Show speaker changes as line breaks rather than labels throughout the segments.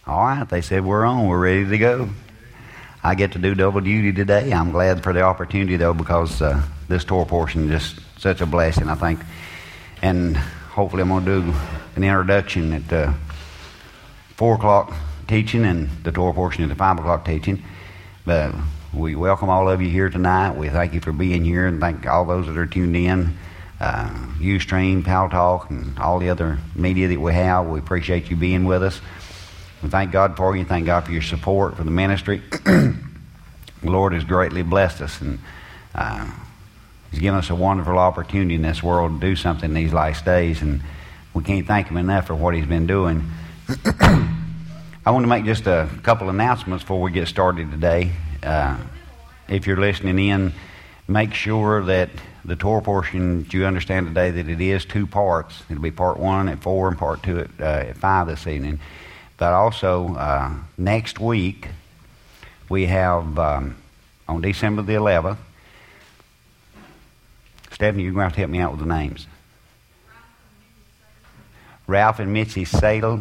All right, they said we're on. We're ready to go. I get to do double duty today. I'm glad for the opportunity, though, because this Torah portion is just such a blessing, I think. And hopefully I'm going to do an introduction at 4 o'clock teaching and the Torah portion at the 5 o'clock teaching. But we welcome all of you here tonight. We thank you for being here and thank all those that are tuned in. Ustream, Pal Talk, and all the other media that we have. We appreciate you being with us. We thank God for you. Thank God for your support for the ministry. The Lord has greatly blessed us, and He's given us a wonderful opportunity in this world to do something in these last days, and we can't thank Him enough for what He's been doing. I want to make just a couple announcements before we get started today. If you're listening in, make sure that the Torah portion, you understand today that it is 2 parts. It'll be part 1 at 4 and part 2 at 5 this evening. But also, next week, we have, on December the 11th, Stephanie, you're going to have to help me out with the names. Ralph and Mitzi Seda.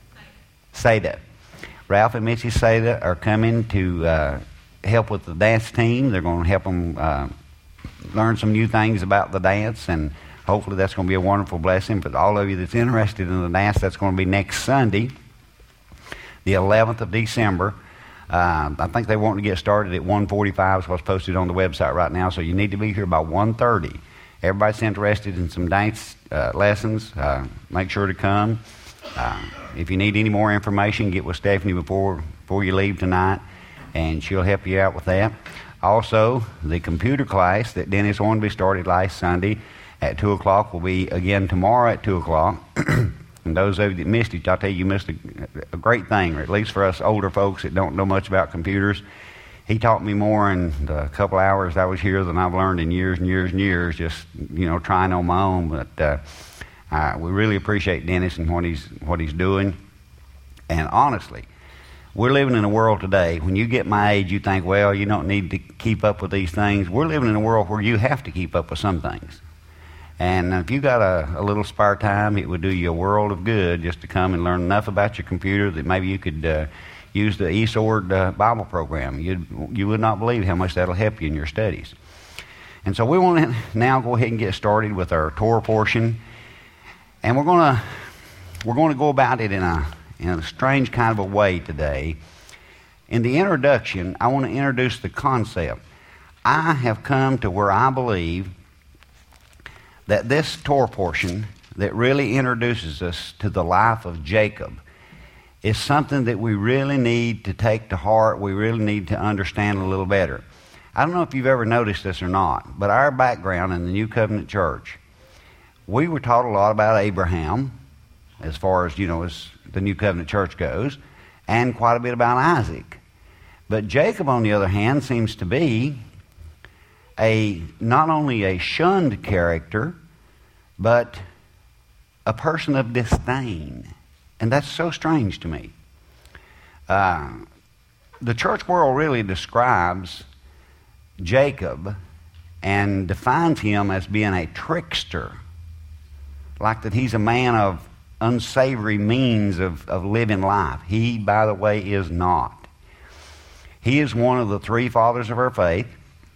Ralph and Mitzi Seda are coming to help with the dance team. They're going to help them learn some new things about the dance, and hopefully that's going to be a wonderful blessing. But all of you that's interested in the dance, that's going to be next Sunday, the 11th of December. I think they want to get started at 1:45, is what's posted on the website right now, so you need to be here by 1:30. Everybody's interested in some dance lessons. Make sure to come. If you need any more information, get with Stephanie before you leave tonight, and she'll help you out with that. Also, the computer class that Dennis wanted to be started last Sunday at 2 o'clock will be again tomorrow at 2 o'clock. And those of you that missed it, I'll tell you, you missed a great thing, or at least for us older folks that don't know much about computers. He taught me more in the couple hours I was here than I've learned in years and years and years, just, trying on my own. But we really appreciate Dennis and what he's doing. And honestly, we're living in a world today, when you get my age, you think, well, you don't need to keep up with these things. We're living in a world where you have to keep up with some things. And if you got a little spare time, it would do you a world of good just to come and learn enough about your computer that maybe you could use the eSword Bible program. You would not believe how much that'll help you in your studies. And so we want to now go ahead and get started with our Torah portion. And we're going to go about it in a strange kind of a way today. In the introduction, I want to introduce the concept. I have come to where I believe that this Torah portion that really introduces us to the life of Jacob is something that we really need to take to heart. We really need to understand a little better. I don't know if you've ever noticed this or not, but our background in the New Covenant Church, we were taught a lot about Abraham, as far as, as the New Covenant Church goes, and quite a bit about Isaac. But Jacob, on the other hand, seems to be not only a shunned character, but a person of disdain. And that's so strange to me. The church world really describes Jacob and defines him as being a trickster, like that he's a man of unsavory means of living life. He, by the way, is not. He is one of the 3 fathers of our faith.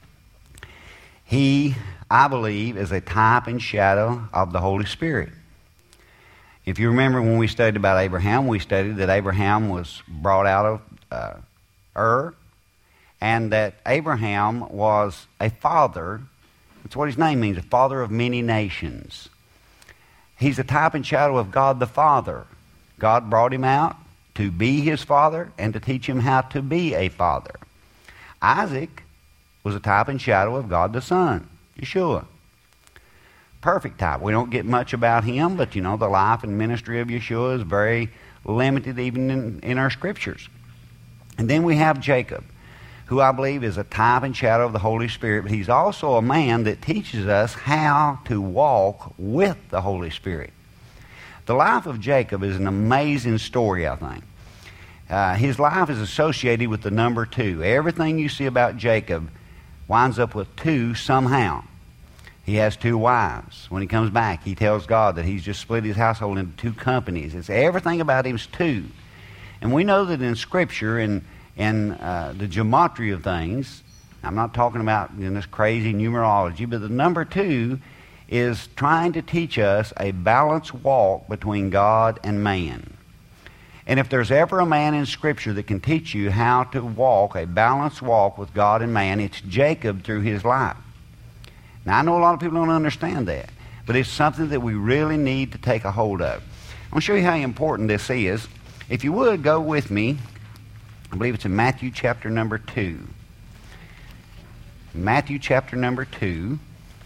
He, I believe, is a type and shadow of the Holy Spirit. If you remember when we studied about Abraham, we studied that Abraham was brought out of Ur, and that Abraham was a father. That's what his name means, a father of many nations. He's a type and shadow of God the Father. God brought him out to be his father and to teach him how to be a father. Isaac was a type and shadow of God the Son, Yeshua. Perfect type. We don't get much about him, but the life and ministry of Yeshua is very limited even in our scriptures. And then we have Jacob, who I believe is a type and shadow of the Holy Spirit, but he's also a man that teaches us how to walk with the Holy Spirit. The life of Jacob is an amazing story, I think. His life is associated with the number 2. Everything you see about Jacob winds up with 2 somehow. He has 2 wives. When he comes back, he tells God that he's just split his household into 2 companies. It's everything about him is 2. And we know that in Scripture and the gematria of things, I'm not talking about this crazy numerology, but the number 2 is trying to teach us a balanced walk between God and man. And if there's ever a man in Scripture that can teach you how to walk a balanced walk with God and man, it's Jacob through his life. Now, I know a lot of people don't understand that, but it's something that we really need to take a hold of. I'm going to show you how important this is. If you would, go with me. I believe it's in Matthew chapter number 2. Matthew chapter number 2.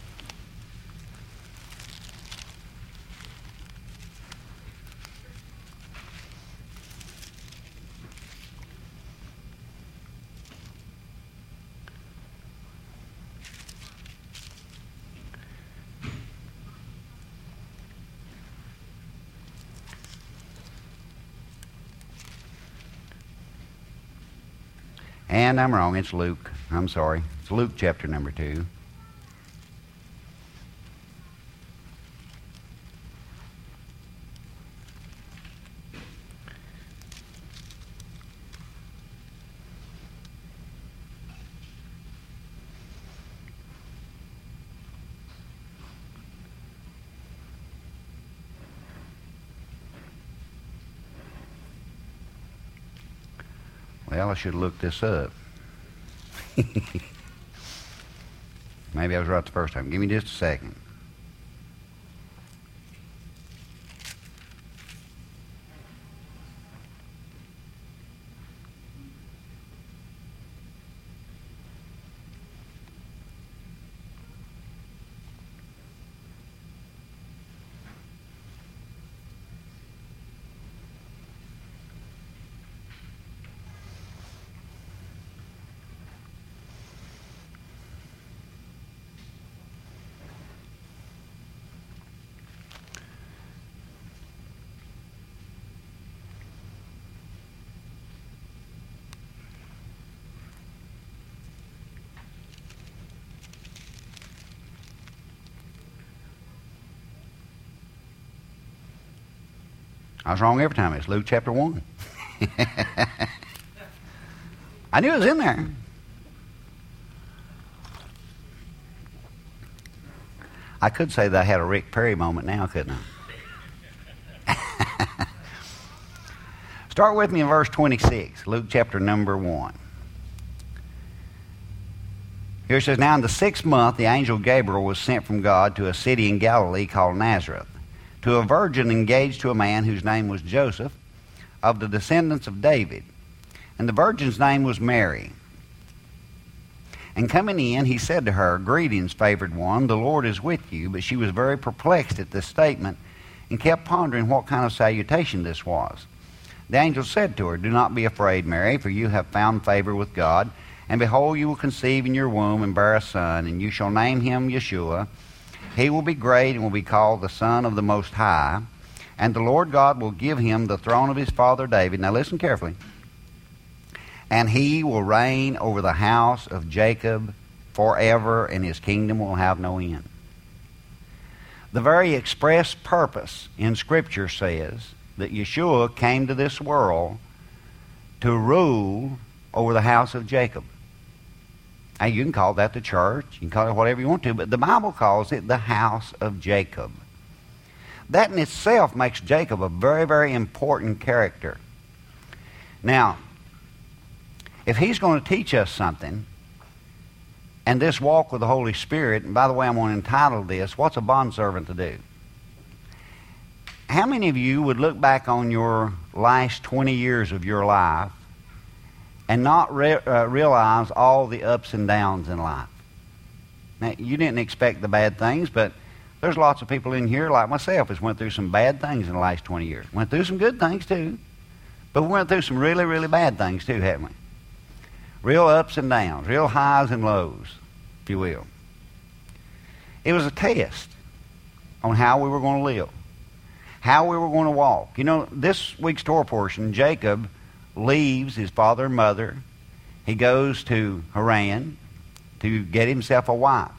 And I'm wrong, it's Luke. I'm sorry. It's Luke chapter number 2. Well, I should look this up. Maybe I was right the first time. Give me just a second. I was wrong every time. It's Luke chapter 1. I knew it was in there. I could say that I had a Rick Perry moment now, couldn't I? Start with me in verse 26, Luke chapter number 1. Here it says, Now in the 6th month the angel Gabriel was sent from God to a city in Galilee called Nazareth, to a virgin engaged to a man whose name was Joseph, of the descendants of David. And the virgin's name was Mary. And coming in, he said to her, Greetings, favored one, the Lord is with you. But she was very perplexed at this statement and kept pondering what kind of salutation this was. The angel said to her, Do not be afraid, Mary, for you have found favor with God. And behold, you will conceive in your womb and bear a son, and you shall name him Yeshua. He will be great and will be called the Son of the Most High. And the Lord God will give him the throne of his father David. Now listen carefully. And he will reign over the house of Jacob forever, and his kingdom will have no end. The very express purpose in Scripture says that Yeshua came to this world to rule over the house of Jacob. Now, you can call that the church, you can call it whatever you want to, but the Bible calls it the house of Jacob. That in itself makes Jacob a very, very important character. Now, if he's going to teach us something, and this walk with the Holy Spirit, and by the way, I'm going to entitle this, What's a Bondservant to Do? How many of you would look back on your last 20 years of your life and not realize all the ups and downs in life? Now, you didn't expect the bad things, but there's lots of people in here, like myself, that's went through some bad things in the last 20 years. Went through some good things, too. But we went through some really, really bad things, too, haven't we? Real ups and downs, real highs and lows, if you will. It was a test on how we were going to live, how we were going to walk. You know, this week's Torah portion, Jacob leaves his father and mother. He goes to Haran to get himself a wife.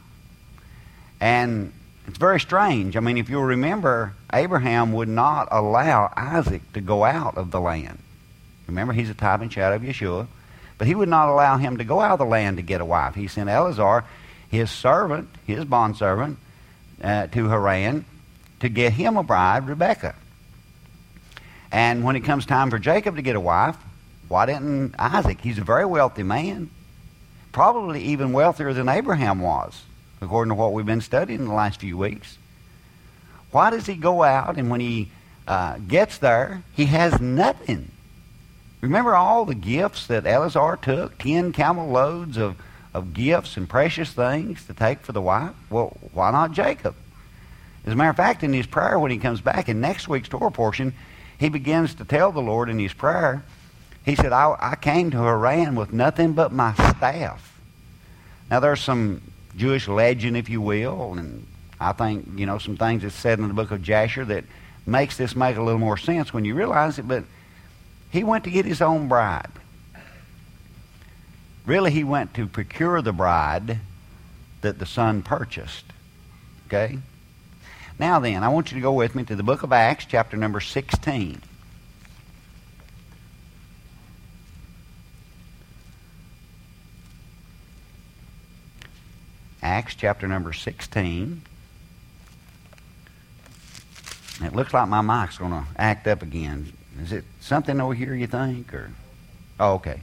And it's very strange. I mean, if you'll remember, Abraham would not allow Isaac to go out of the land. Remember, he's a type and shadow of Yeshua. But he would not allow him to go out of the land to get a wife. He sent Eleazar, his servant, his bondservant, to Haran to get him a bride, Rebekah. And when it comes time for Jacob to get a wife, why didn't Isaac? He's a very wealthy man, probably even wealthier than Abraham was, according to what we've been studying in the last few weeks. Why does he go out, and when he gets there, he has nothing? Remember all the gifts that Eleazar took, 10 camel loads of gifts and precious things to take for the wife? Well, why not Jacob? As a matter of fact, in his prayer when he comes back in next week's Torah portion, he begins to tell the Lord in his prayer, he said, I came to Haran with nothing but my staff. Now there's some Jewish legend, if you will, and I think, some things that's said in the book of Jasher that makes this make a little more sense when you realize it, but he went to get his own bride. Really, he went to procure the bride that the son purchased. Okay? Now then, I want you to go with me to the book of Acts, chapter number 16. Acts, chapter number 16. It looks like my mic's going to act up again. Is it something over here, you think? Oh, okay.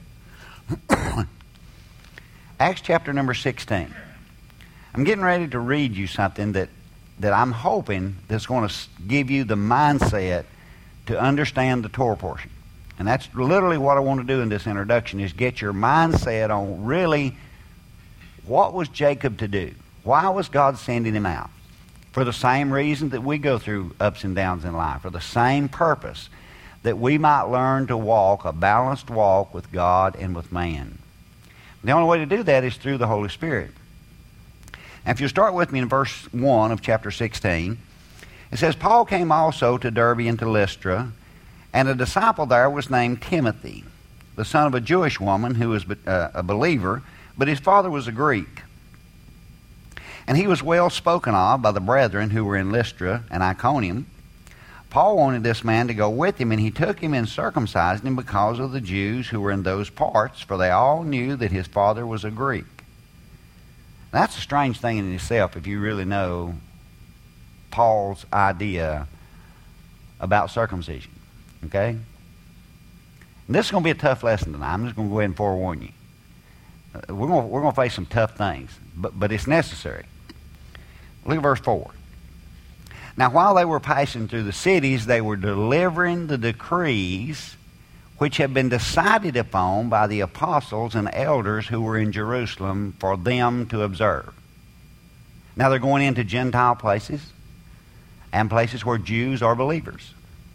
Acts chapter number 16. I'm getting ready to read you something that I'm hoping that's going to give you the mindset to understand the Torah portion. And that's literally what I want to do in this introduction, is get your mindset on really what was Jacob to do? Why was God sending him out? For the same reason that we go through ups and downs in life, for the same purpose, that we might learn to walk a balanced walk with God and with man. The only way to do that is through the Holy Spirit. Now, if you start with me in verse 1 of chapter 16, it says, Paul came also to Derbe and to Lystra, and a disciple there was named Timothy, the son of a Jewish woman who was a believer, but his father was a Greek. And he was well spoken of by the brethren who were in Lystra and Iconium. Paul wanted this man to go with him, and he took him and circumcised him because of the Jews who were in those parts, for they all knew that his father was a Greek. That's a strange thing in itself if you really know Paul's idea about circumcision. Okay? And this is going to be a tough lesson tonight. I'm just going to go ahead and forewarn you. We're going to face some tough things, but it's necessary. Look at verse 4. Now, while they were passing through the cities, they were delivering the decrees which had been decided upon by the apostles and elders who were in Jerusalem for them to observe. Now, they're going into Gentile places and places where Jews are believers.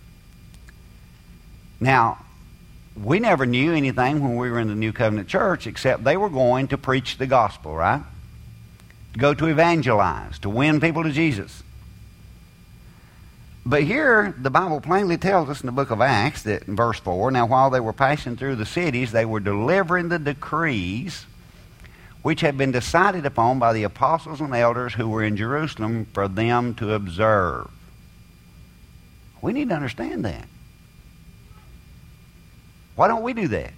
Now, we never knew anything when we were in the New Covenant Church except they were going to preach the gospel, right? To go to evangelize, to win people to Jesus. But here, the Bible plainly tells us in the book of Acts that in verse 4, now while they were passing through the cities, they were delivering the decrees which had been decided upon by the apostles and elders who were in Jerusalem for them to observe. We need to understand that. Why don't we do that?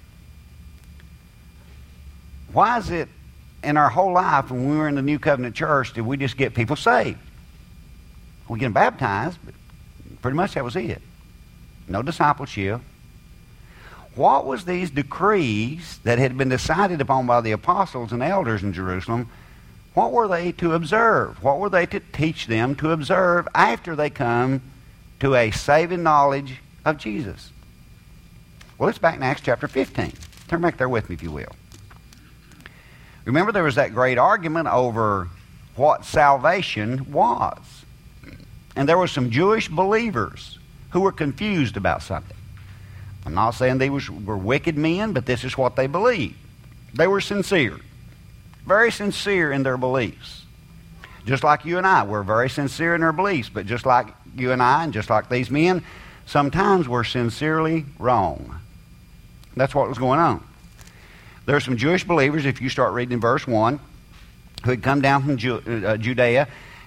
Why is it in our whole life when we were in the New Covenant Church did we just get people saved? We get them baptized, but pretty much that was it. No discipleship. What was these decrees that had been decided upon by the apostles and elders in Jerusalem? What were they to observe? What were they to teach them to observe after they come to a saving knowledge of Jesus? Well, it's back in Acts chapter 15. Turn back there with me, if you will. Remember, there was that great argument over what salvation was. And there were some Jewish believers who were confused about something. I'm not saying they were wicked men, but this is what they believed. They were sincere. Very sincere in their beliefs. Just like you and I, we're very sincere in our beliefs. But just like you and I, and just like these men, sometimes we're sincerely wrong. That's what was going on. There are some Jewish believers, if you start reading in verse 1, who had come down from Judea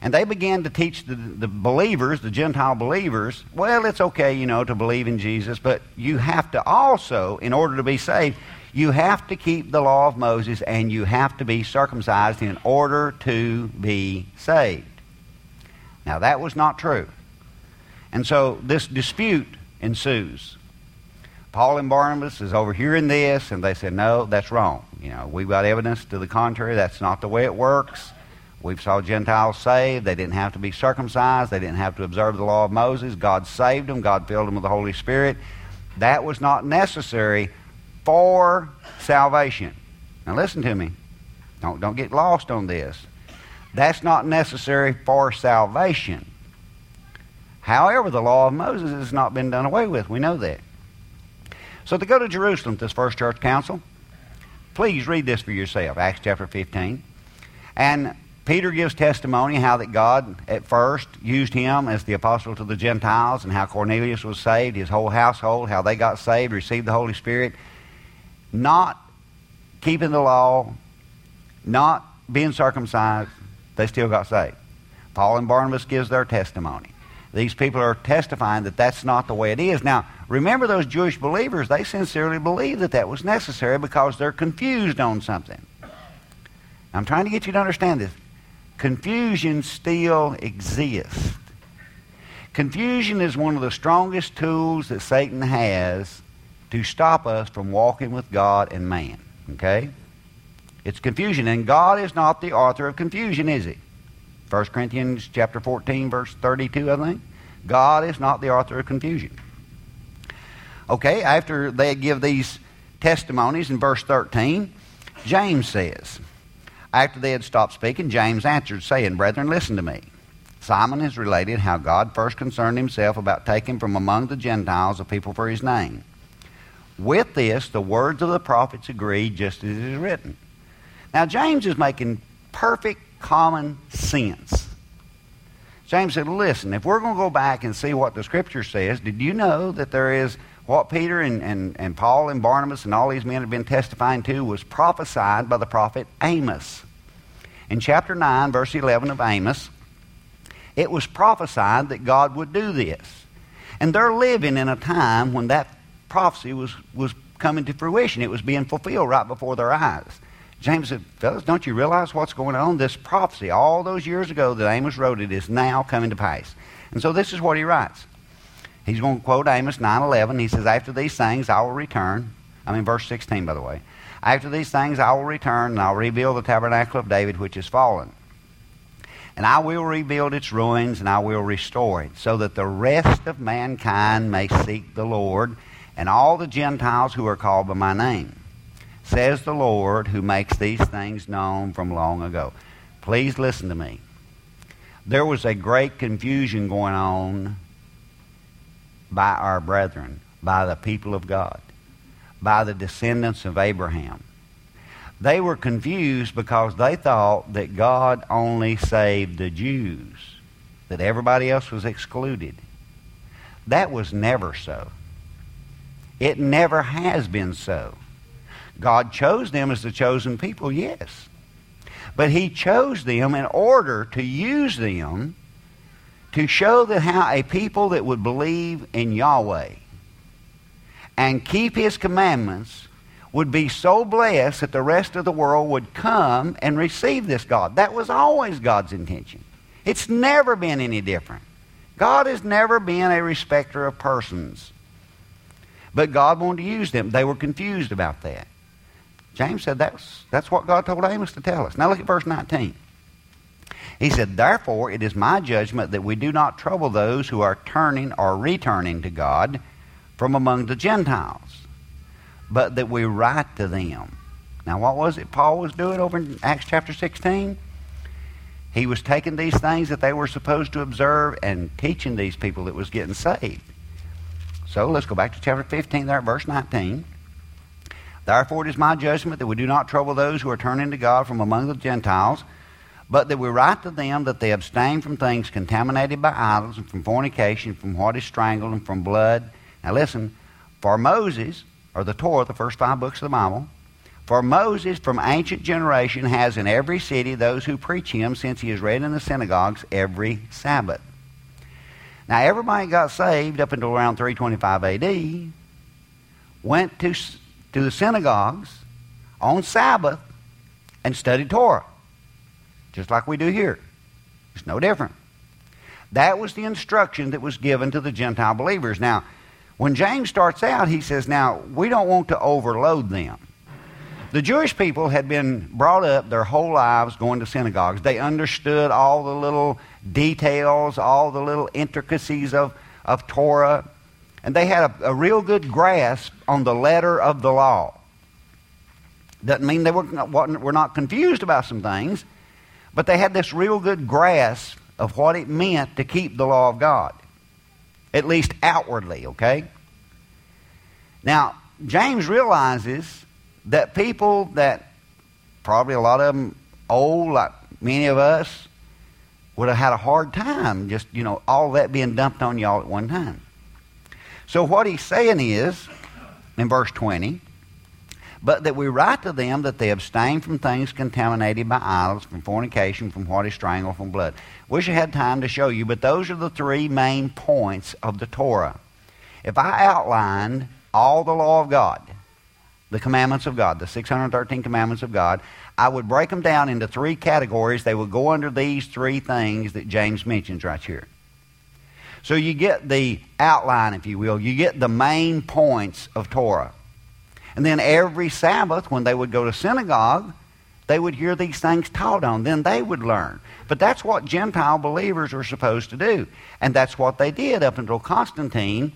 And they began to teach the believers, the Gentile believers, well, it's okay, to believe in Jesus, but you have to also, in order to be saved, you have to keep the law of Moses and you have to be circumcised in order to be saved. Now, that was not true. And so this dispute ensues. Paul and Barnabas is overhearing this, and they said, no, that's wrong. We've got evidence to the contrary. That's not the way it works. We saw Gentiles saved. They didn't have to be circumcised. They didn't have to observe the law of Moses. God saved them. God filled them with the Holy Spirit. That was not necessary for salvation. Now listen to me. Don't get lost on this. That's not necessary for salvation. However, the law of Moses has not been done away with. We know that. So to go to Jerusalem, this first church council, please read this for yourself, Acts chapter 15. And Peter gives testimony how that God at first used him as the apostle to the Gentiles and how Cornelius was saved, his whole household, how they got saved, received the Holy Spirit. Not keeping the law, not being circumcised, they still got saved. Paul and Barnabas gives their testimony. These people are testifying that that's not the way it is. Now, remember those Jewish believers, they sincerely believe that that was necessary because they're confused on something. I'm trying to get you to understand this. Confusion still exists. Confusion is one of the strongest tools that Satan has to stop us from walking with God and man. Okay? It's confusion. And God is not the author of confusion, is he? 1 Corinthians chapter 14, verse 32, I think. God is not the author of confusion. Okay, after they give these testimonies in verse 13, James says, after they had stopped speaking, James answered, saying, Brethren, listen to me. Simon has related how God first concerned himself about taking from among the Gentiles a people for his name. With this, the words of the prophets agree, just as it is written. Now, James is making perfect common sense. James said, listen, if we're going to go back and see what the Scripture says, did you know that there is what Peter and Paul and Barnabas and all these men have been testifying to was prophesied by the prophet Amos. In chapter 9, verse 11 of Amos, it was prophesied that God would do this. And they're living in a time when that prophecy was coming to fruition. It was being fulfilled right before their eyes. James said, fellas, don't you realize what's going on? This prophecy, all those years ago that Amos wrote it, is now coming to pass. And so this is what he writes. He's going to quote Amos 9:11. He says, after these things I will return. Verse 16, by the way. After these things I will return, and I'll rebuild the tabernacle of David, which is fallen. And I will rebuild its ruins, and I will restore it, so that the rest of mankind may seek the Lord, and all the Gentiles who are called by my name. Says the Lord, who makes these things known from long ago. Please listen to me. There was a great confusion going on by our brethren, by the people of God, by the descendants of Abraham. They were confused because they thought that God only saved the Jews, that everybody else was excluded. That was never so. It never has been so. God chose them as the chosen people, yes. But he chose them in order to use them to show that how a people that would believe in Yahweh and keep his commandments would be so blessed that the rest of the world would come and receive this God. That was always God's intention. It's never been any different. God has never been a respecter of persons. But God wanted to use them. They were confused about that. James said that's what God told Amos to tell us. Now look at verse 19. He said, therefore it is my judgment that we do not trouble those who are turning or returning to God from among the Gentiles, but that we write to them. Now what was it Paul was doing over in Acts chapter 16? He was taking these things that they were supposed to observe and teaching these people that was getting saved. So let's go back to chapter 15 there at verse 19. Therefore it is my judgment that we do not trouble those who are turning to God from among the Gentiles, but that we write to them that they abstain from things contaminated by idols, and from fornication, from what is strangled, and from blood. Now listen, for Moses, or the Torah, the first 5 books of the Bible, For Moses from ancient generation has in every city those who preach him, since he is read in the synagogues every Sabbath. Now everybody got saved up until around 325 AD, went to the synagogues on Sabbath and studied Torah, just like we do here. It's no different. That was the instruction that was given to the Gentile believers. Now, when James starts out, he says, now, we don't want to overload them. The Jewish people had been brought up their whole lives going to synagogues. They understood all the little details, all the little intricacies of Torah, and they had a real good grasp on the letter of the law. Doesn't mean they were not confused about some things, but they had this real good grasp of what it meant to keep the law of God, at least outwardly, okay? Now, James realizes that people that, probably a lot of them old, like many of us, would have had a hard time just, all that being dumped on y'all at one time. So what he's saying is, in verse 20, but that we write to them that they abstain from things contaminated by idols, from fornication, from what is strangled, from blood. Wish I had time to show you, but those are the three main points of the Torah. If I outlined all the law of God, the commandments of God, the 613 commandments of God, I would break them down into three categories. They would go under these three things that James mentions right here. So you get the outline, if you will. You get the main points of Torah. And then every Sabbath, when they would go to synagogue, they would hear these things taught on. Then they would learn. But that's what Gentile believers were supposed to do. And that's what they did up until Constantine,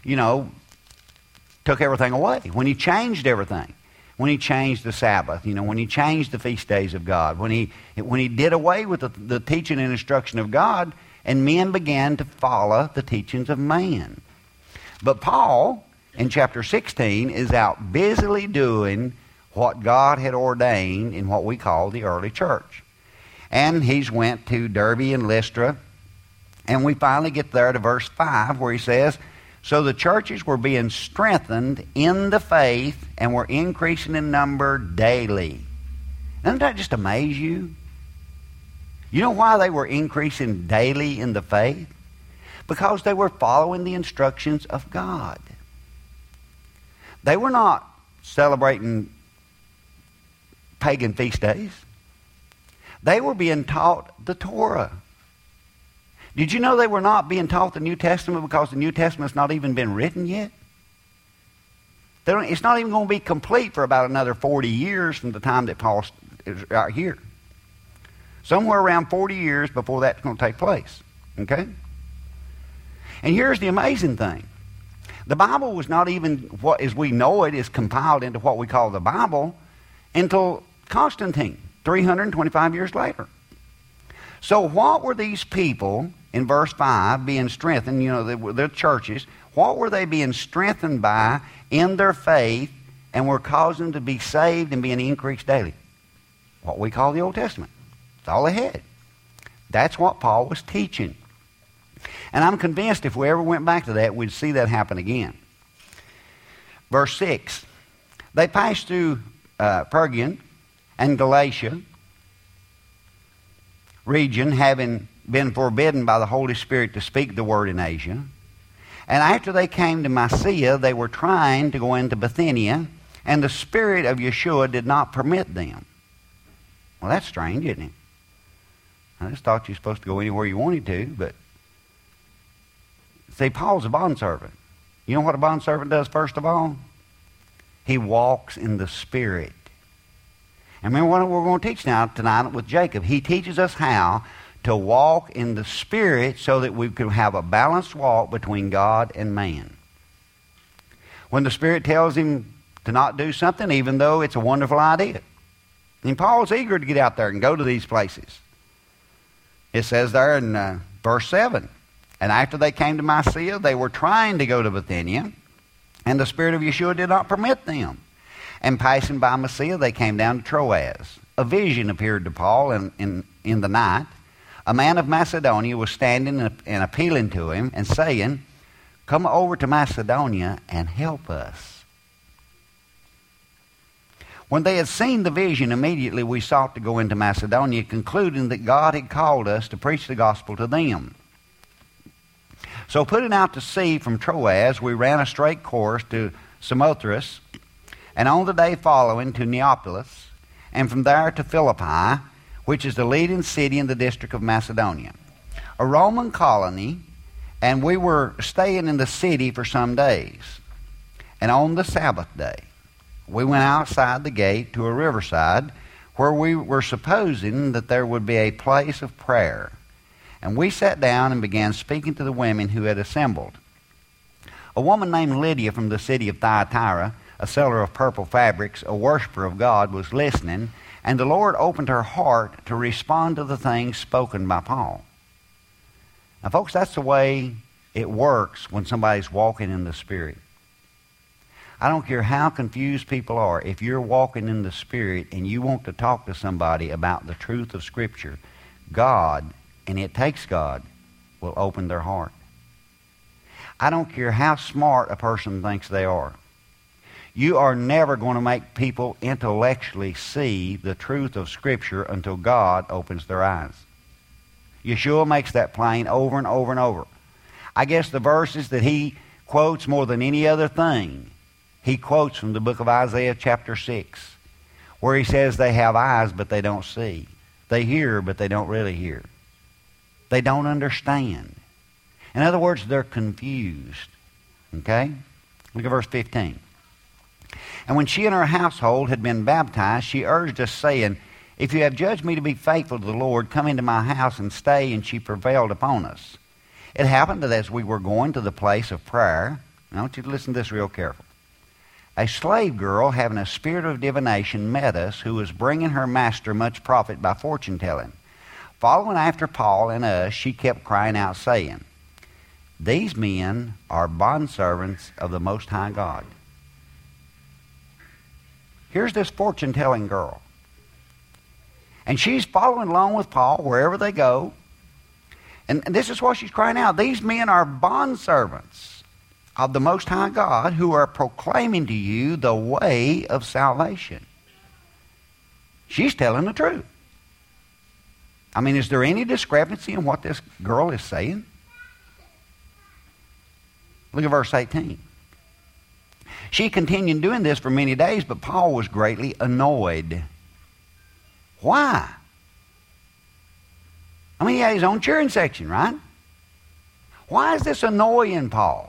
took everything away. When he changed everything. When he changed the Sabbath. When he changed the feast days of God. When he did away with the teaching and instruction of God, and men began to follow the teachings of man. But Paul, in chapter 16, is out busily doing what God had ordained in what we call the early church. And he's went to Derbe and Lystra, and we finally get there to verse 5 where he says, so the churches were being strengthened in the faith and were increasing in number daily. Doesn't that just amaze you? You know why they were increasing daily in the faith? Because they were following the instructions of God. They were not celebrating pagan feast days. They were being taught the Torah. Did you know they were not being taught the New Testament because the New Testament's not even been written yet? It's not even going to be complete for about another 40 years from the time that Paul is out here. Somewhere around 40 years before that's going to take place. Okay? And here's the amazing thing. The Bible was not even what, as we know it, is compiled into what we call the Bible until Constantine, 325 years later. So what were these people, in verse 5, being strengthened, the churches, what were they being strengthened by in their faith and were causing them to be saved and being increased daily? What we call the Old Testament. That's all they had. That's what Paul was teaching. And I'm convinced if we ever went back to that, we'd see that happen again. Verse 6. They passed through Phrygia and Galatia region, having been forbidden by the Holy Spirit to speak the word in Asia. And after they came to Mysia, they were trying to go into Bithynia, and the Spirit of Yeshua did not permit them. Well, that's strange, isn't it? I just thought you were supposed to go anywhere you wanted to, but see, Paul's a bondservant. You know what a bondservant does first of all? He walks in the Spirit. And remember what we're going to teach now tonight with Jacob. He teaches us how to walk in the Spirit so that we can have a balanced walk between God and man. When the Spirit tells him to not do something, even though it's a wonderful idea. And Paul's eager to get out there and go to these places. It says there in verse 7, and after they came to Mysia, they were trying to go to Bithynia, and the Spirit of Yeshua did not permit them. And passing by Mysia, they came down to Troas. A vision appeared to Paul in the night. A man of Macedonia was standing and appealing to him and saying, come over to Macedonia and help us. When they had seen the vision, immediately we sought to go into Macedonia, concluding that God had called us to preach the gospel to them. So putting out to sea from Troas, we ran a straight course to Samothrace, and on the day following to Neapolis, and from there to Philippi, which is the leading city in the district of Macedonia, a Roman colony, and we were staying in the city for some days. And on the Sabbath day, we went outside the gate to a riverside where we were supposing that there would be a place of prayer. And we sat down and began speaking to the women who had assembled. A woman named Lydia from the city of Thyatira, a seller of purple fabrics, a worshiper of God, was listening, and the Lord opened her heart to respond to the things spoken by Paul. Now, folks, that's the way it works when somebody's walking in the Spirit. I don't care how confused people are. If you're walking in the Spirit and you want to talk to somebody about the truth of Scripture, God, and it takes God, will open their heart. I don't care how smart a person thinks they are. You are never going to make people intellectually see the truth of Scripture until God opens their eyes. Yeshua makes that plain over and over and over. I guess the verses that he quotes more than any other thing, he quotes from the book of Isaiah chapter 6, where he says they have eyes but they don't see. They hear but they don't really hear. They don't understand. In other words, they're confused. Okay? Look at verse 15. And when she and her household had been baptized, she urged us, saying, If you have judged me to be faithful to the Lord, come into my house and stay. And she prevailed upon us. It happened that as we were going to the place of prayer, I want you to listen to this real careful. A slave girl having a spirit of divination met us, who was bringing her master much profit by fortune telling. Following after Paul and us, she kept crying out, saying, These men are bondservants of the Most High God. Here's this fortune-telling girl. And she's following along with Paul wherever they go. And this is what she's crying out. These men are bondservants of the Most High God, who are proclaiming to you the way of salvation. She's telling the truth. I mean, is there any discrepancy in what this girl is saying? Look at verse 18. She continued doing this for many days, but Paul was greatly annoyed. Why? I mean, he had his own cheering section, right? Why is this annoying Paul?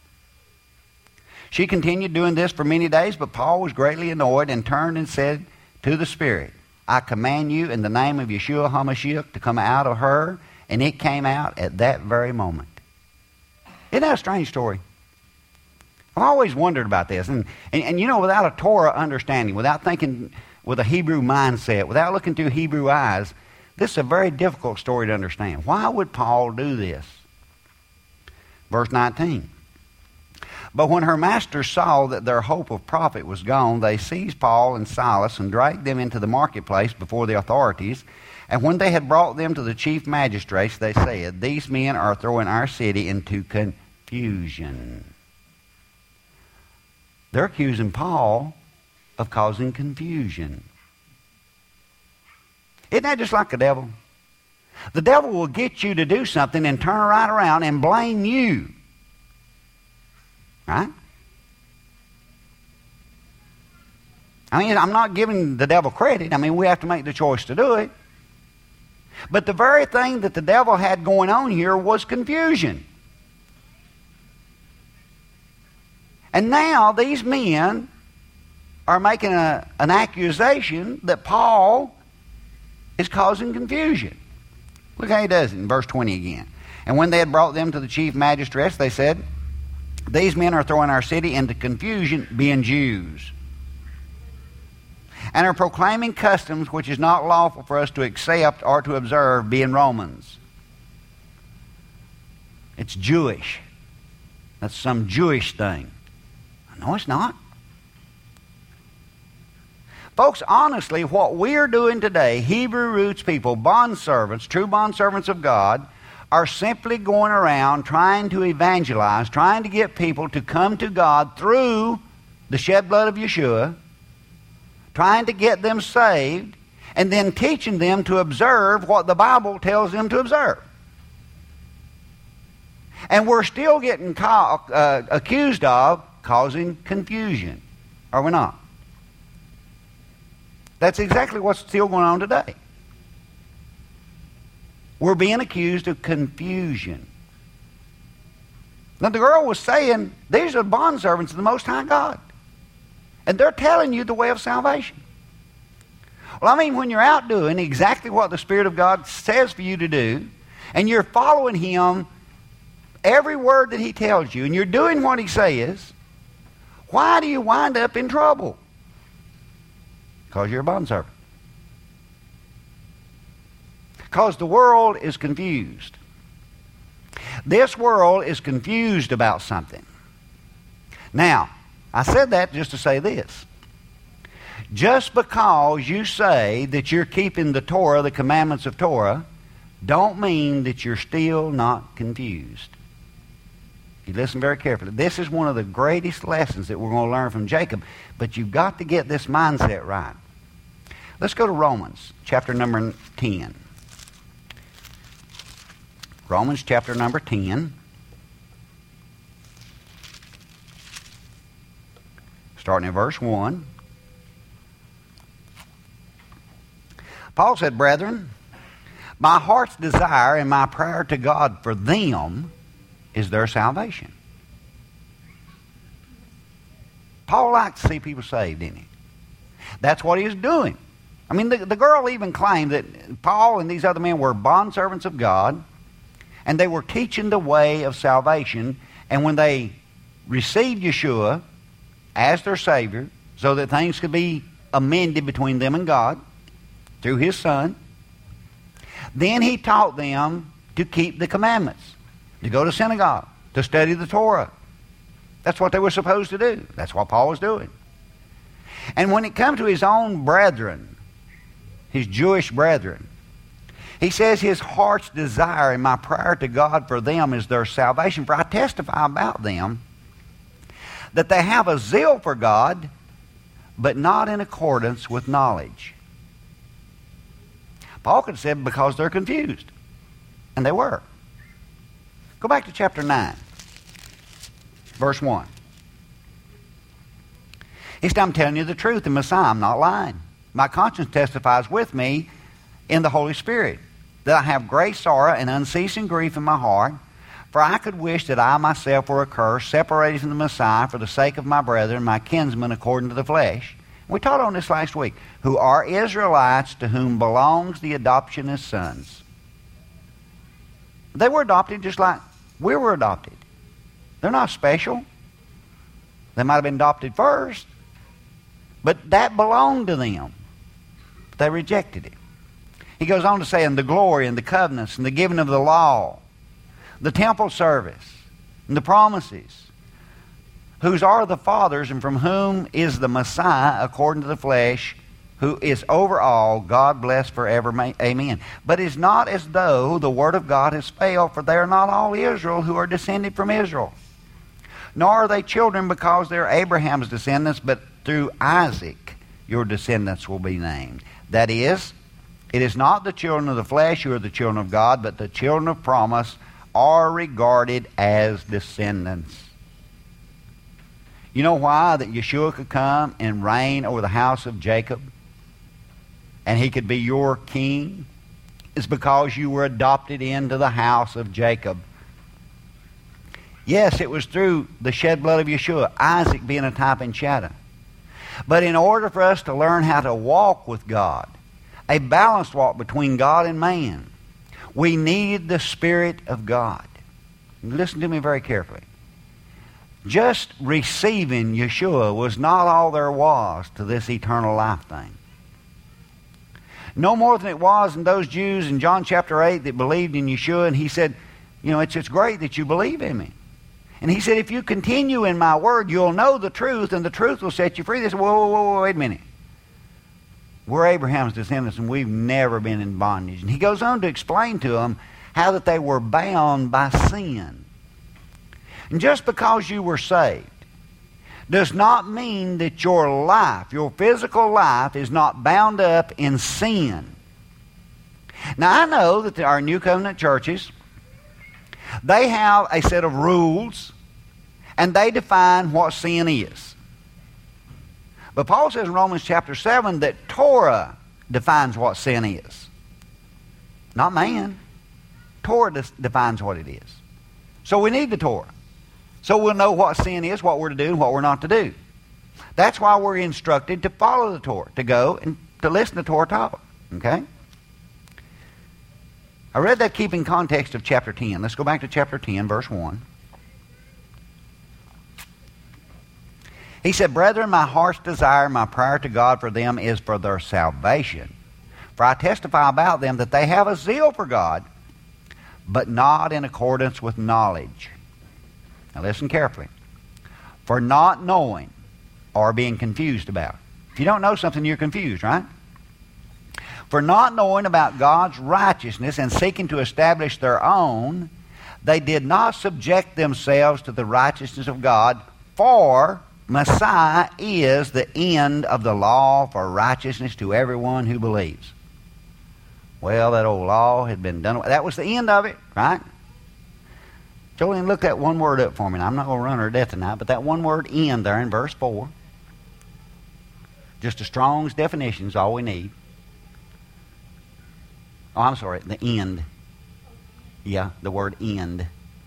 She continued doing this for many days, but Paul was greatly annoyed and turned and said to the Spirit, I command you in the name of Yeshua HaMashiach to come out of her. And it came out at that very moment. Isn't that a strange story? I've always wondered about this. And you know, without a Torah understanding, without thinking with a Hebrew mindset, without looking through Hebrew eyes, this is a very difficult story to understand. Why would Paul do this? Verse 19. But when her masters saw that their hope of profit was gone, they seized Paul and Silas and dragged them into the marketplace before the authorities. And when they had brought them to the chief magistrates, they said, These men are throwing our city into confusion. They're accusing Paul of causing confusion. Isn't that just like the devil? The devil will get you to do something and turn right around and blame you. Right? I mean, I'm not giving the devil credit. I mean, we have to make the choice to do it. But the very thing that the devil had going on here was confusion. And now these men are making an accusation that Paul is causing confusion. Look how he does it in verse 20 again. And when they had brought them to the chief magistrates, they said, These men are throwing our city into confusion, being Jews, and are proclaiming customs which is not lawful for us to accept or to observe, being Romans. It's Jewish. That's some Jewish thing. No, it's not. Folks, honestly, what we're doing today, Hebrew roots people, bondservants, true bondservants of God, are simply going around trying to evangelize, trying to get people to come to God through the shed blood of Yeshua, trying to get them saved, and then teaching them to observe what the Bible tells them to observe. And we're still getting accused of causing confusion, are we not? That's exactly what's still going on today. We're being accused of confusion. Now the girl was saying, these are bondservants of the Most High God. And they're telling you the way of salvation. Well, I mean, when you're out doing exactly what the Spirit of God says for you to do, and you're following Him every word that He tells you, and you're doing what He says, why do you wind up in trouble? Because you're a bondservant. Because the world is confused. This world is confused about something. Now, I said that just to say this. Just because you say that you're keeping the Torah, the commandments of Torah, don't mean that you're still not confused. You listen very carefully. This is one of the greatest lessons that we're going to learn from Jacob, but you've got to get this mindset right. Let's go to Romans, chapter number 10. Romans chapter number 10. Starting in verse 1. Paul said, "Brethren, my heart's desire and my prayer to God for them is their salvation." Paul liked to see people saved, didn't he? That's what he was doing. I mean, the girl even claimed that Paul and these other men were bondservants of God, and they were teaching the way of salvation. And when they received Yeshua as their Savior, so that things could be amended between them and God through His Son, then He taught them to keep the commandments, to go to synagogue, to study the Torah. That's what they were supposed to do. That's what Paul was doing. And when it comes to his own brethren, his Jewish brethren, he says his heart's desire and my prayer to God for them is their salvation. For I testify about them that they have a zeal for God, but not in accordance with knowledge. Paul could have said because they're confused. And they were. Go back to chapter 9, verse 1. He said, "I'm telling you the truth in Messiah. I'm not lying. My conscience testifies with me in the Holy Spirit that I have great sorrow and unceasing grief in my heart. For I could wish that I myself were accursed, separated from the Messiah for the sake of my brethren, my kinsmen according to the flesh." We taught on this last week. "Who are Israelites, to whom belongs the adoption as sons." They were adopted just like we were adopted. They're not special. They might have been adopted first, but that belonged to them. They rejected it. He goes on to say, "And the glory and the covenants and the giving of the law, the temple service and the promises, whose are the fathers and from whom is the Messiah according to the flesh, who is over all, God bless forever. Amen. But it is not as though the word of God has failed, for they are not all Israel who are descended from Israel. Nor are they children because they are Abraham's descendants, but through Isaac your descendants will be named. That is, it is not the children of the flesh who are the children of God, but the children of promise are regarded as descendants." You know why that Yeshua could come and reign over the house of Jacob and he could be your king? It's because you were adopted into the house of Jacob. Yes, it was through the shed blood of Yeshua, Isaac being a type and shadow. But in order for us to learn how to walk with God, a balanced walk between God and man, we need the Spirit of God. Listen to me very carefully. Just receiving Yeshua was not all there was to this eternal life thing. No more than it was in those Jews in John chapter 8 that believed in Yeshua, and he said, you know, it's great that you believe in me. And he said, if you continue in my word, you'll know the truth, and the truth will set you free. They said, whoa, wait a minute. We're Abraham's descendants, and we've never been in bondage. And he goes on to explain to them how that they were bound by sin. And just because you were saved does not mean that your life, your physical life, is not bound up in sin. Now, I know that there are New Covenant churches, they have a set of rules, and they define what sin is. But Paul says in Romans chapter 7 that Torah defines what sin is. Not man. Torah defines what it is. So we need the Torah. So we'll know what sin is, what we're to do, and what we're not to do. That's why we're instructed to follow the Torah, to go and to listen to Torah talk. Okay? I read that keeping context of chapter 10. Let's go back to chapter 10, verse 1. He said, Brethren, my heart's desire, my prayer to God for them is for their salvation. For I testify about them that they have a zeal for God, but not in accordance with knowledge. Now listen carefully. For not knowing or being confused about. If you don't know something, you're confused, right? For not knowing about God's righteousness and seeking to establish their own, they did not subject themselves to the righteousness of God, for Messiah is the end of the law for righteousness to everyone who believes. Well, that old law had been done away. That was the end of it, right? Jolene, look that one word up for me. Now, I'm not going to run her to death tonight, but that one word end there in verse 4, just a Strong's definition is all we need. Oh, I'm sorry, the end. Yeah, the word end.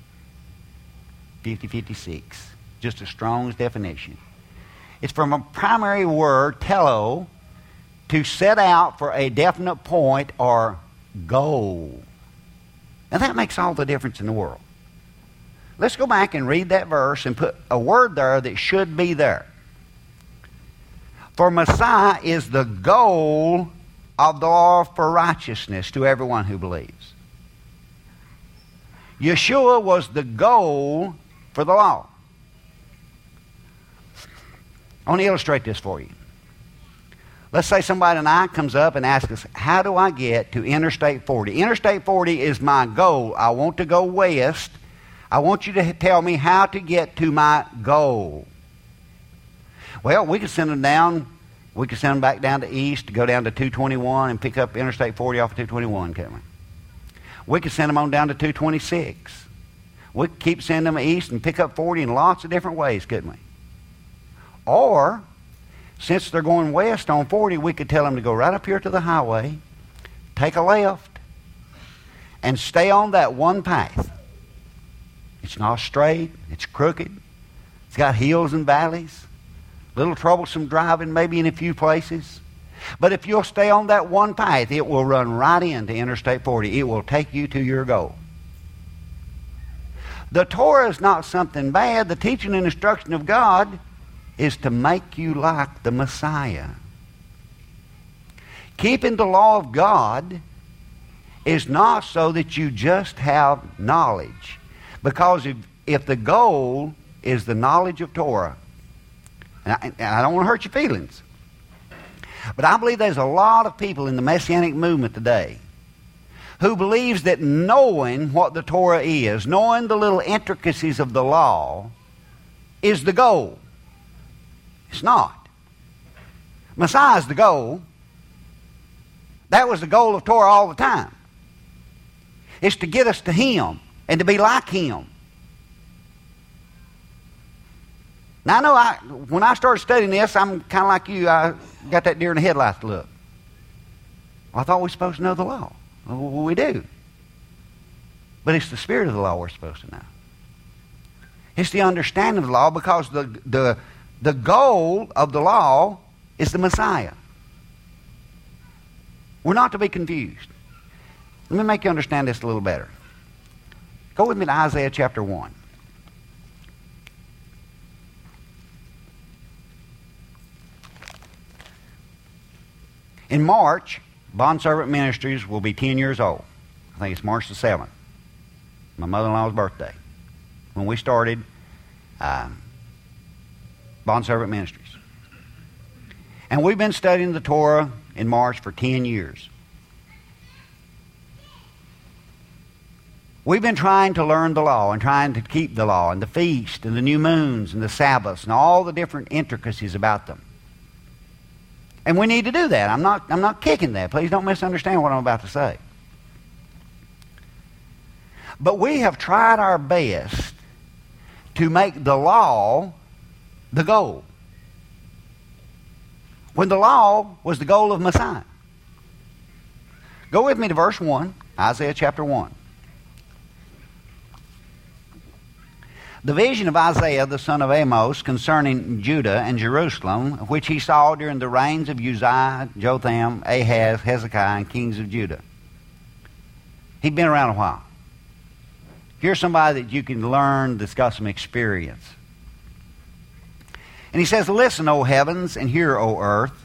5056. Just a Strong's definition. It's from a primary word, telo, to set out for a definite point or goal. Now that makes all the difference in the world. Let's go back and read that verse and put a word there that should be there. For Messiah is the goal of the law for righteousness to everyone who believes. Yeshua was the goal for the law. I want to illustrate this for you. Let's say somebody tonight comes up and asks us, how do I get to Interstate 40? Interstate 40 is my goal. I want to go west. I want you to tell me how to get to my goal. Well, we could send them down. We could send them back down to east to go down to 221 and pick up Interstate 40 off of 221, couldn't we? We could send them on down to 226. We could keep sending them east and pick up 40 in lots of different ways, couldn't we? Or, since they're going west on 40, we could tell them to go right up here to the highway, take a left, and stay on that one path. It's not straight. It's crooked. It's got hills and valleys. A little troublesome driving maybe in a few places. But if you'll stay on that one path, it will run right into Interstate 40. It will take you to your goal. The Torah is not something bad. The teaching and instruction of God is to make you like the Messiah. Keeping the law of God is not so that you just have knowledge. Because if the goal is the knowledge of Torah, and I don't want to hurt your feelings, but I believe there's a lot of people in the Messianic movement today who believes that knowing what the Torah is, knowing the little intricacies of the law, is the goal. It's not. Messiah is the goal. That was the goal of Torah all the time. It's to get us to Him and to be like Him. Now I know when I started studying this, I'm kind of like you. I got that deer in the headlights look. Well, I thought we were supposed to know the law. Well, we do. But it's the spirit of the law we're supposed to know. It's the understanding of the law, because the goal of the law is the Messiah. We're not to be confused. Let me make you understand this a little better. Go with me to Isaiah chapter 1. In March, Bondservant Ministries will be 10 years old. I think it's March the 7th. My mother-in-law's birthday. When we started Bondservant Ministries. And we've been studying the Torah in March for 10 years. We've been trying to learn the law and trying to keep the law and the feast and the new moons and the Sabbaths and all the different intricacies about them. And we need to do that. I'm not kicking that. Please don't misunderstand what I'm about to say. But we have tried our best to make the law the goal, when the law was the goal of Messiah. Go with me to verse 1, Isaiah chapter 1. The vision of Isaiah the son of Amos concerning Judah and Jerusalem, which he saw during the reigns of Uzziah, Jotham, Ahaz, Hezekiah, and kings of Judah. He'd been around a while. Here's somebody that you can learn that's got some experience. And he says, "Listen, O heavens, and hear, O earth,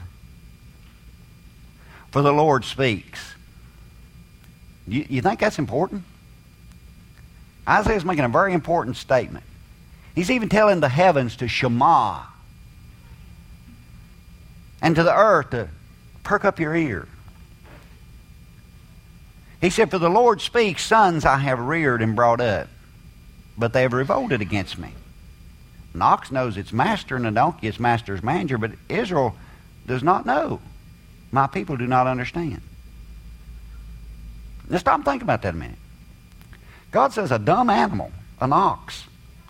for the Lord speaks." You think that's important? Isaiah's making a very important statement. He's even telling the heavens to shema, and to the earth to perk up your ear. He said, "For the Lord speaks, sons I have reared and brought up, but they have revolted against me." An ox knows its master, and a donkey its master's manger, but Israel does not know. My people do not understand. Now stop and think about that a minute. God says a dumb animal, an ox,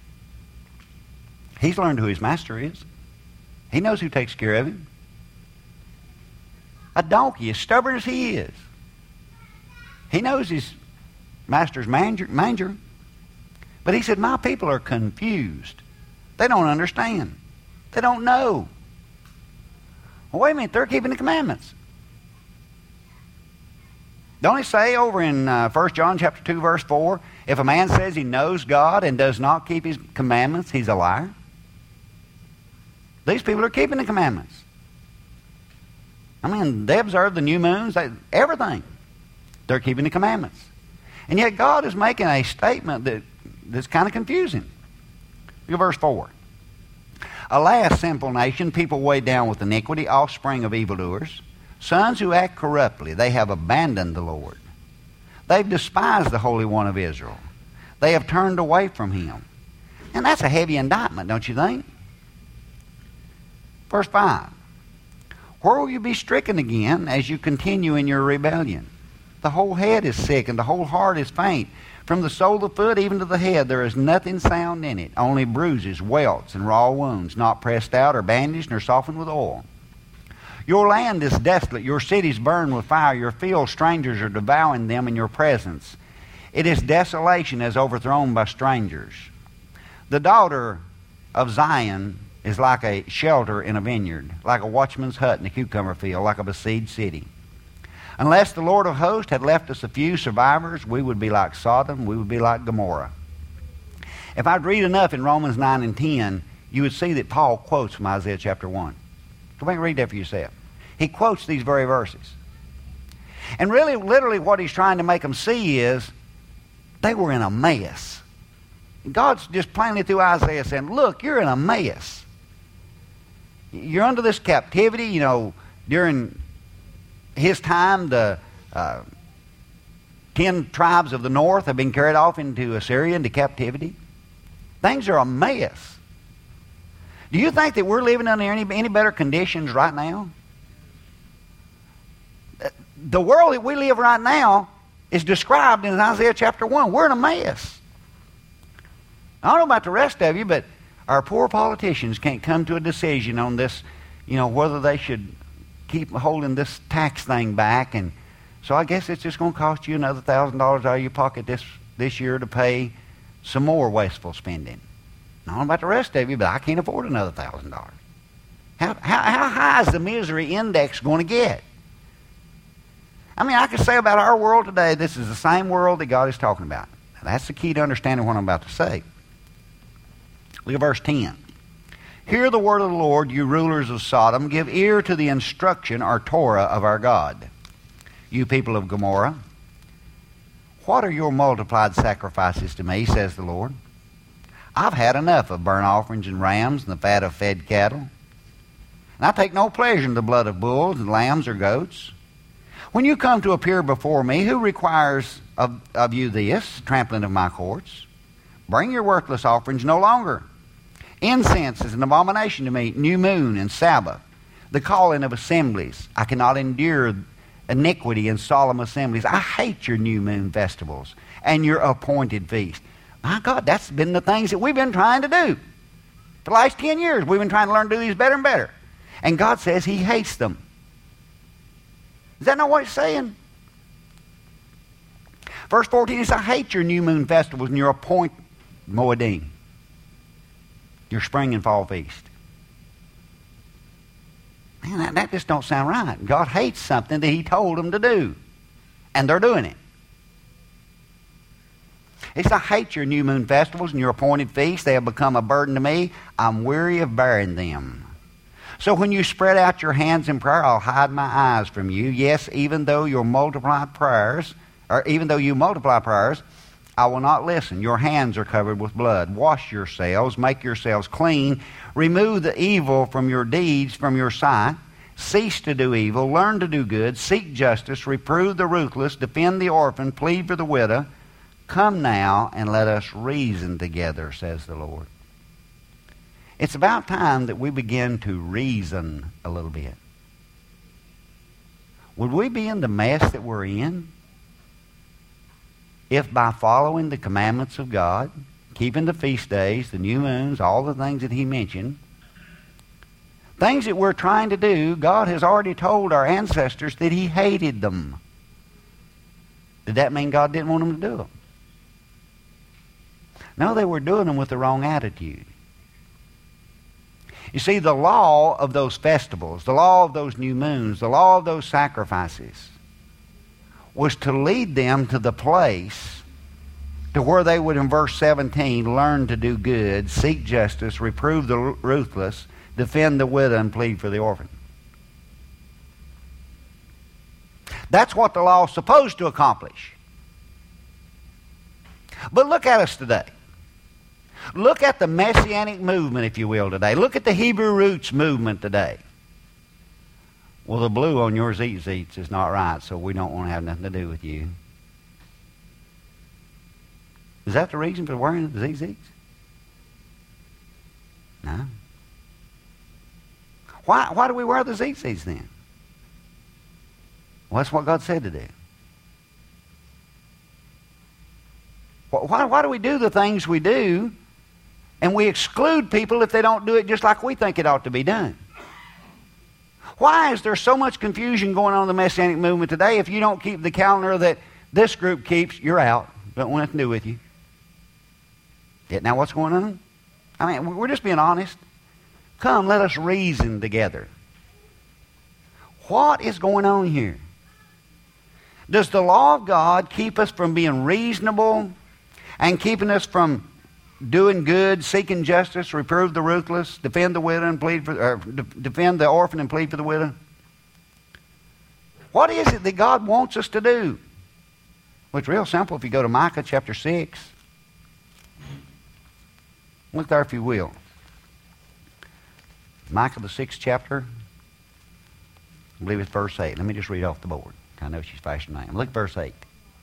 he's learned who his master is. He knows who takes care of him. A donkey, as stubborn as he is, he knows his master's manger. But he said, my people are confused. They don't understand. They don't know. Well, wait a minute, they're keeping the commandments. Don't it say over in 1 John chapter 2, verse 4, if a man says he knows God and does not keep his commandments, he's a liar? These people are keeping the commandments. I mean, they observe the new moons, everything. They're keeping the commandments. And yet God is making a statement that's kind of confusing. Look at verse 4. Alas, sinful nation, people weighed down with iniquity, offspring of evildoers, sons who act corruptly, they have abandoned the Lord. They've despised the Holy One of Israel. They have turned away from him. And that's a heavy indictment, don't you think? Verse 5. Where will you be stricken again as you continue in your rebellion? The whole head is sick and the whole heart is faint. From the sole of the foot even to the head there is nothing sound in it, only bruises, welts, and raw wounds, not pressed out or bandaged nor softened with oil. Your land is desolate, your cities burn with fire, your fields strangers are devouring them in your presence. It is desolation as overthrown by strangers. The daughter of Zion is like a shelter in a vineyard, like a watchman's hut in a cucumber field, like a besieged city. Unless the Lord of hosts had left us a few survivors, we would be like Sodom, we would be like Gomorrah. If I'd read enough in Romans 9 and 10, you would see that Paul quotes from Isaiah chapter 1. Go back and read that for yourself. He quotes these very verses. And really, literally what he's trying to make them see is they were in a mess. God's just plainly through Isaiah saying, look, you're in a mess. You're under this captivity. You know, during his time, the 10 tribes of the north have been carried off into Assyria into captivity. Things are a mess. Do you think that we're living under any better conditions right now? The world that we live right now is described in Isaiah chapter 1. We're in a mess. I don't know about the rest of you, but our poor politicians can't come to a decision on this, you know, whether they should keep holding this tax thing back. And so I guess it's just going to cost you another $1,000 out of your pocket this year to pay some more wasteful spending. I don't know about the rest of you, but I can't afford another $1,000. How high is the misery index going to get? I mean, I could say about our world today, this is the same world that God is talking about. Now, that's the key to understanding what I'm about to say. Look at verse 10. Hear the word of the Lord, you rulers of Sodom. Give ear to the instruction or Torah of our God. You people of Gomorrah, what are your multiplied sacrifices to me, says the Lord? I've had enough of burnt offerings and rams and the fat of fed cattle. And I take no pleasure in the blood of bulls and lambs or goats. When you come to appear before me, who requires of you this, trampling of my courts. Bring your worthless offerings no longer. Incense is an abomination to me, new moon and Sabbath, the calling of assemblies. I cannot endure iniquity in solemn assemblies. I hate your new moon festivals and your appointed feast. My God, that's been the things that we've been trying to do. For the last 10 years, we've been trying to learn to do these better and better. And God says He hates them. Is that not what it's saying? Verse 14 says, I hate your new moon festivals and your appointed Moedim, your spring and fall feast. Man, that just don't sound right. God hates something that He told them to do. And they're doing it. He says, I hate your new moon festivals and your appointed feasts. They have become a burden to me. I'm weary of bearing them. So when you spread out your hands in prayer, I'll hide my eyes from you. Yes, even though you multiply prayers, I will not listen. Your hands are covered with blood. Wash yourselves, make yourselves clean. Remove the evil from your deeds, from your sight. Cease to do evil. Learn to do good. Seek justice. Reprove the ruthless. Defend the orphan. Plead for the widow. Come now and let us reason together, says the Lord. It's about time that we begin to reason a little bit. Would we be in the mess that we're in if by following the commandments of God, keeping the feast days, the new moons, all the things that He mentioned, things that we're trying to do, God has already told our ancestors that He hated them. Did that mean God didn't want them to do them? No, they were doing them with the wrong attitude. You see, the law of those festivals, the law of those new moons, the law of those sacrifices was to lead them to the place to where they would, in verse 17, learn to do good, seek justice, reprove the ruthless, defend the widow, and plead for the orphan. That's what the law is supposed to accomplish. But look at us today. Look at the Messianic movement, if you will, today. Look at the Hebrew roots movement today. Well, the blue on your tzitzits is not right, so we don't want to have nothing to do with you. Is that the reason for wearing the tzitzits? No. Why do we wear the tzitzits then? Well, that's what God said to do. Why do we do the things we do and we exclude people if they don't do it just like we think it ought to be done? Why is there so much confusion going on in the Messianic movement today? If you don't keep the calendar that this group keeps, you're out. Don't want nothing to do with you. Isn't that what's going on? I mean, we're just being honest. Come, let us reason together. What is going on here? Does the law of God keep us from being reasonable and keeping us from doing good, seeking justice, reprove the ruthless, defend the widow and plead for, defend the orphan and plead for the widow? What is it that God wants us to do? Well, it's real simple. If you go to Micah chapter 6, look there if you will. Micah the 6th chapter, I believe it's verse 8. Let me just read off the board. I know she's flashing name. Look at verse 8.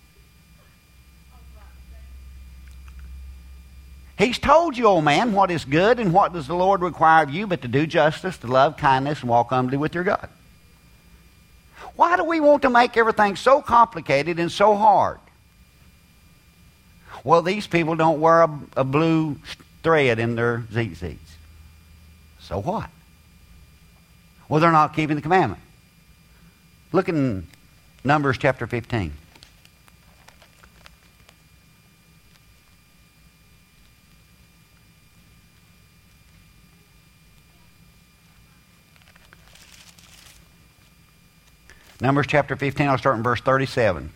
He's told you, O man, what is good and what does the Lord require of you but to do justice, to love kindness, and walk humbly with your God. Why do we want to make everything so complicated and so hard? Well, these people don't wear a blue thread in their tzitzits. So what? Well, they're not keeping the commandment. Look in Numbers chapter 15. Numbers chapter 15, I'll start in verse 37.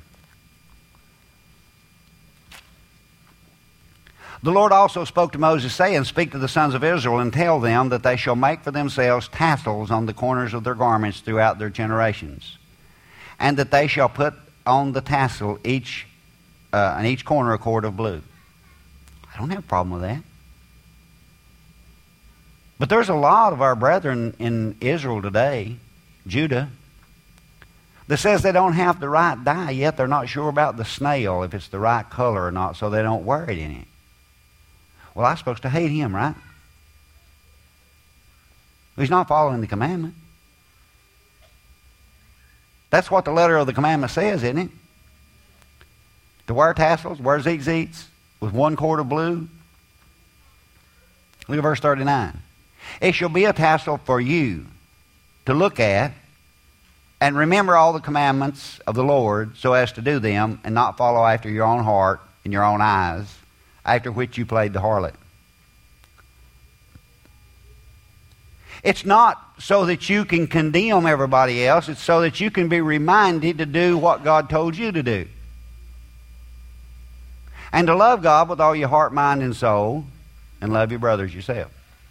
The Lord also spoke to Moses, saying, Speak to the sons of Israel, and tell them that they shall make for themselves tassels on the corners of their garments throughout their generations, and that they shall put on the tassel in each corner a cord of blue. I don't have a problem with that. But there's a lot of our brethren in Israel today, Judah, that says they don't have the right dye, yet they're not sure about the snail, if it's the right color or not, so they don't wear it in it. Well, I'm supposed to hate him, right? He's not following the commandment. That's what the letter of the commandment says, isn't it? To wear tassels, wear zits with one cord of blue. Look at verse 39. It shall be a tassel for you to look at and remember all the commandments of the Lord so as to do them and not follow after your own heart and your own eyes, after which you played the harlot. It's not so that you can condemn everybody else. It's so that you can be reminded to do what God told you to do. And to love God with all your heart, mind, and soul, and love your brothers yourself.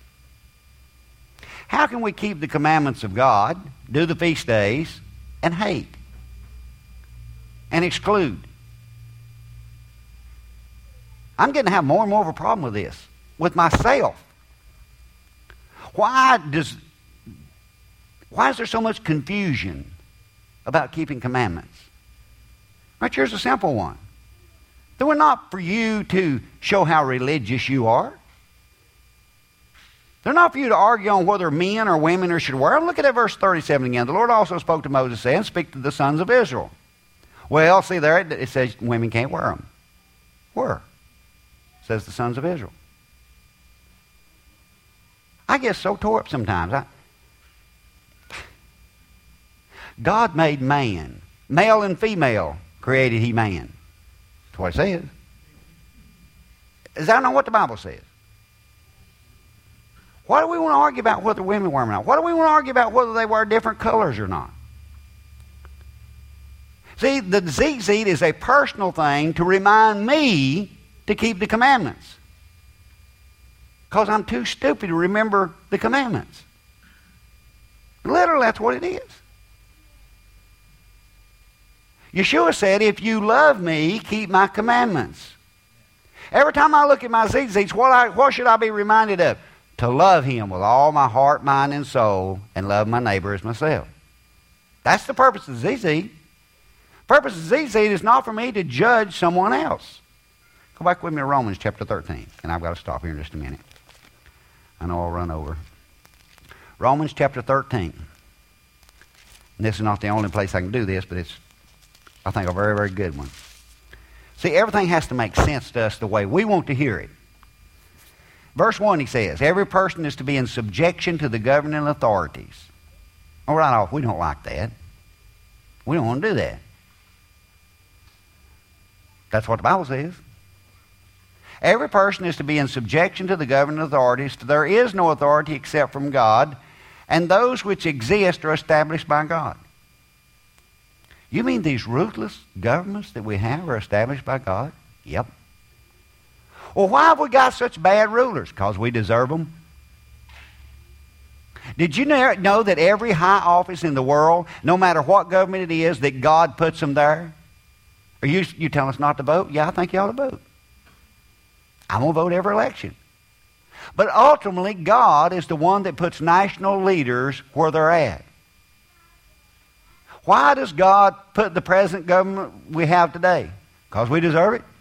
How can we keep the commandments of God, do the feast days, and hate and exclude? I'm getting to have more and more of a problem with this, with myself. Why is there so much confusion about keeping commandments? Right, here's a simple one. They were not for you to show how religious you are. They're not for you to argue on whether men or women should wear them. Look at that verse 37 again. The Lord also spoke to Moses, saying, speak to the sons of Israel. Well, see there, it says women can't wear them. Where? It says the sons of Israel. I get so tore up sometimes. God made man. Male and female created he man. That's what it says. Is that not what the Bible says? Why do we want to argue about whether women wear them or not? Why do we want to argue about whether they wear different colors or not? See, the zit is a personal thing to remind me to keep the commandments. Because I'm too stupid to remember the commandments. Literally, that's what it is. Yeshua said, if you love me, keep my commandments. Every time I look at my zits, what should I be reminded of? To love him with all my heart, mind, and soul, and love my neighbor as myself. That's the purpose of zit. The purpose of zit is not for me to judge someone else. Go back with me to Romans chapter 13, and I've got to stop here in just a minute. I know I'll run over. Romans chapter 13. And this is not the only place I can do this, but it's, I think, a very, very good one. See, everything has to make sense to us the way we want to hear it. Verse 1, he says, every person is to be in subjection to the governing authorities. All right off, we don't like that. We don't want to do that. That's what the Bible says. Every person is to be in subjection to the governing authorities. There is no authority except from God, and those which exist are established by God. You mean these ruthless governments that we have are established by God? Yep. Well, why have we got such bad rulers? Because we deserve them. Did you know that every high office in the world, no matter what government it is, that God puts them there? Are you telling us not to vote? Yeah, I think you ought to vote. I'm going to vote every election. But ultimately, God is the one that puts national leaders where they're at. Why does God put the present government we have today? Because we deserve it.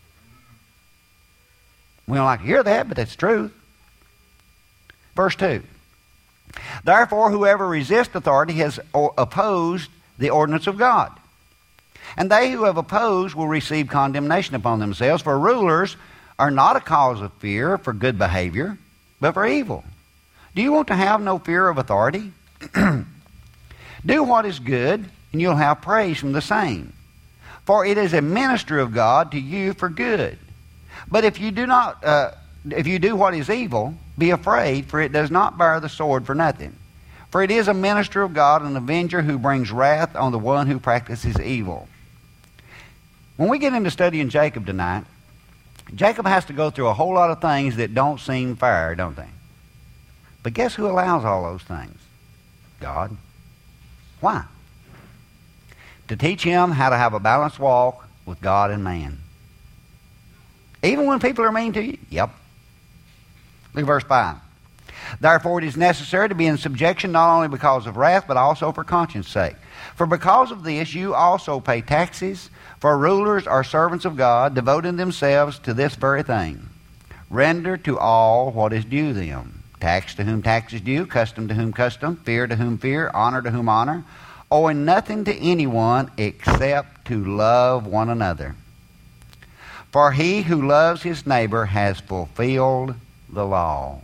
We don't like to hear that, but that's truth. Verse 2. Therefore, whoever resists authority has opposed the ordinance of God. And they who have opposed will receive condemnation upon themselves, for rulers are not a cause of fear for good behavior, but for evil. Do you want to have no fear of authority? Do what is good, and you'll have praise from the same. For it is a minister of God to you for good. But if you do what is evil, be afraid, for it does not bear the sword for nothing. For it is a minister of God, an avenger who brings wrath on the one who practices evil. When we get into studying Jacob tonight, Jacob has to go through a whole lot of things that don't seem fair, don't they? But guess who allows all those things? God. Why? To teach him how to have a balanced walk with God and man. Even when people are mean to you? Yep. Look at verse 5. Therefore it is necessary to be in subjection not only because of wrath, but also for conscience sake. For because of this you also pay taxes, for rulers are servants of God, devoting themselves to this very thing. Render to all what is due them. Tax to whom tax is due, custom to whom custom, fear to whom fear, honor to whom honor, owing nothing to anyone except to love one another. For he who loves his neighbor has fulfilled the law.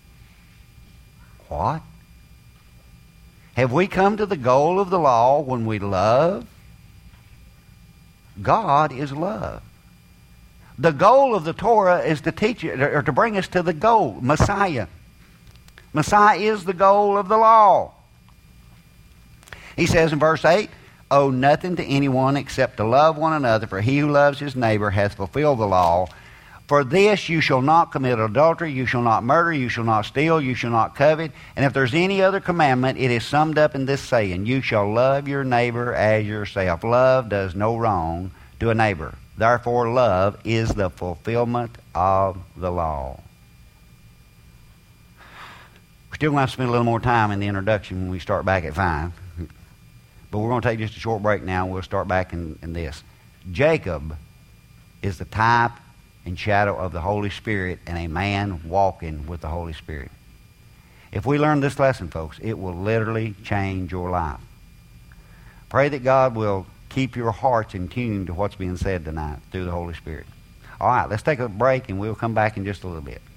What? Have we come to the goal of the law when we love? God is love. The goal of the Torah is to teach it, or to bring us to the goal, Messiah. Messiah is the goal of the law. He says in verse 8, owe nothing to anyone except to love one another, for he who loves his neighbor hath fulfilled the law. For this you shall not commit adultery, you shall not murder, you shall not steal, you shall not covet. And if there's any other commandment, it is summed up in this saying, you shall love your neighbor as yourself. Love does no wrong to a neighbor. Therefore, love is the fulfillment of the law. We're still going to spend a little more time in the introduction when we start back at 5. But we're going to take just a short break now, and we'll start back in this. Jacob is the type and shadow of the Holy Spirit and a man walking with the Holy Spirit. If we learn this lesson, folks, it will literally change your life. Pray that God will keep your hearts in tune to what's being said tonight through the Holy Spirit. All right, let's take a break, and we'll come back in just a little bit.